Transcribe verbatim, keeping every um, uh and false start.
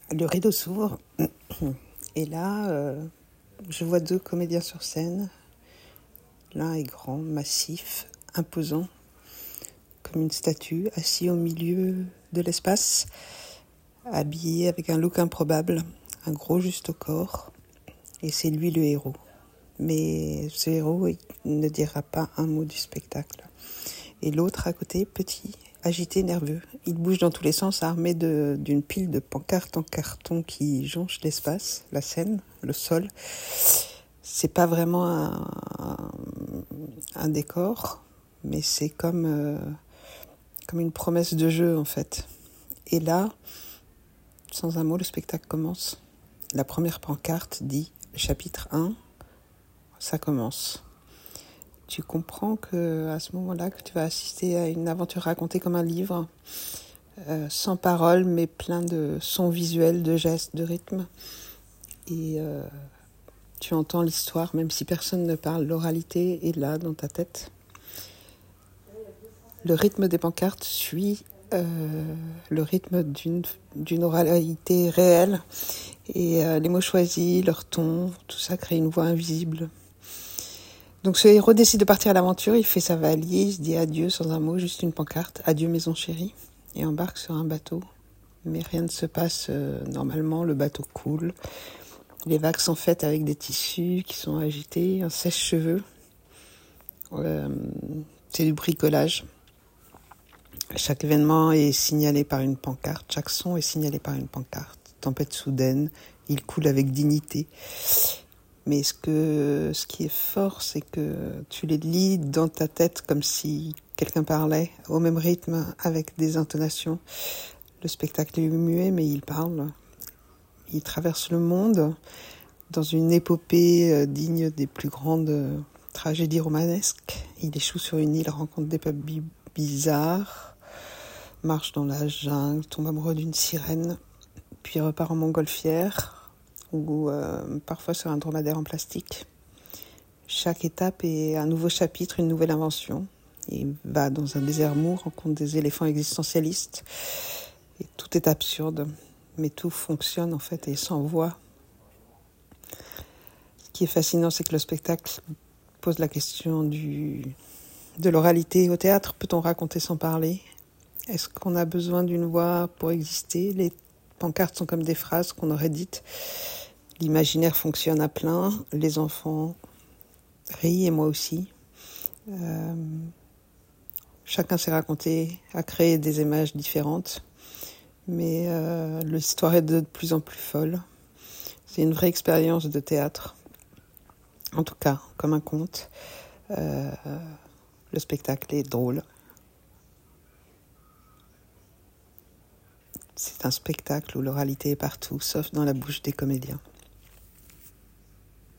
Le rideau s'ouvre et là, euh, je vois deux comédiens sur scène. L'un est grand, massif, imposant, comme une statue, assis au milieu de l'espace, habillé avec un look improbable, un gros juste au corps, et c'est lui le héros. Mais ce héros, il ne dira pas un mot du spectacle. Et l'autre à côté, petit, agité, nerveux. Il bouge dans tous les sens, armé de, d'une pile de pancartes en carton qui jonchent l'espace, la scène, le sol. C'est pas vraiment un, un, un décor, mais c'est comme, euh, comme une promesse de jeu en fait. Et là, sans un mot, le spectacle commence. La première pancarte dit chapitre un, ça commence. Tu comprends que à ce moment-là, que tu vas assister à une aventure racontée comme un livre, euh, sans parole, mais plein de sons visuels, de gestes, de rythmes. Et euh, tu entends l'histoire, même si personne ne parle. L'oralité est là, dans ta tête. Le rythme des pancartes suit euh, le rythme d'une, d'une oralité réelle. Et euh, les mots choisis, leur ton, tout ça crée une voix invisible. Donc ce héros décide de partir à l'aventure, il fait sa valise, dit adieu sans un mot, juste une pancarte, adieu maison chérie, et embarque sur un bateau. Mais rien ne se passe euh, normalement, le bateau coule. Les vagues sont faites avec des tissus qui sont agités, un sèche-cheveux. Euh, c'est du bricolage. Chaque événement est signalé par une pancarte, chaque son est signalé par une pancarte. Tempête soudaine, il coule avec dignité. Mais ce, que, ce qui est fort, c'est que tu les lis dans ta tête comme si quelqu'un parlait, au même rythme, avec des intonations. Le spectacle est muet, mais il parle. Il traverse le monde dans une épopée digne des plus grandes tragédies romanesques. Il échoue sur une île, rencontre des peuples bizarres, marche dans la jungle, tombe amoureux d'une sirène, puis repart en montgolfière, ou euh, parfois sur un dromadaire en plastique. Chaque étape est un nouveau chapitre, une nouvelle invention. Il va dans un désert mou, rencontre des éléphants existentialistes, et tout est absurde, mais tout fonctionne en fait et sans voix. Ce qui est fascinant, c'est que le spectacle pose la question du, de l'oralité. Au théâtre, peut-on raconter sans parler ? Est-ce qu'on a besoin d'une voix pour exister ? Les pancartes sont comme des phrases qu'on aurait dites. L'imaginaire fonctionne à plein. Les enfants rient et moi aussi. Euh, chacun s'est raconté, a créé des images différentes. Mais euh, l'histoire est de plus en plus folle. C'est une vraie expérience de théâtre. En tout cas, comme un conte. Euh, le spectacle est drôle. C'est un spectacle où l'oralité est partout, sauf dans la bouche des comédiens.